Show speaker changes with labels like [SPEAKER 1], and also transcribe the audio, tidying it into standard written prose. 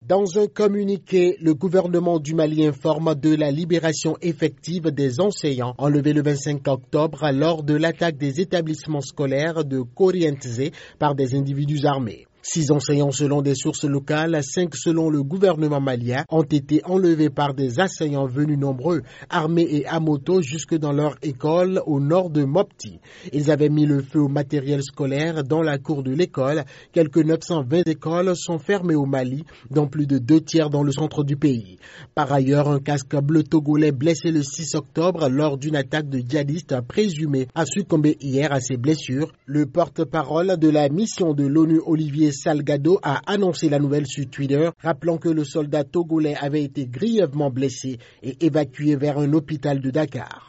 [SPEAKER 1] Dans un communiqué, le gouvernement du Mali informe de la libération effective des enseignants enlevés le 25 octobre lors de l'attaque des établissements scolaires de Korientze par des individus armés. 6 enseignants selon des sources locales, 5 selon le gouvernement malien, ont été enlevés par des assaillants venus nombreux, armés et à moto jusque dans leur école au nord de Mopti. Ils avaient mis le feu au matériel scolaire dans la cour de l'école. Quelques 920 écoles sont fermées au Mali, dont plus de 2 tiers dans le centre du pays. Par ailleurs, un casque bleu togolais blessé le 6 octobre lors d'une attaque de djihadistes présumés a succombé hier à ses blessures. Le porte-parole de la mission de l'ONU, Olivier Salgado, a annoncé la nouvelle sur Twitter, rappelant que le soldat togolais avait été grièvement blessé et évacué vers un hôpital de Dakar.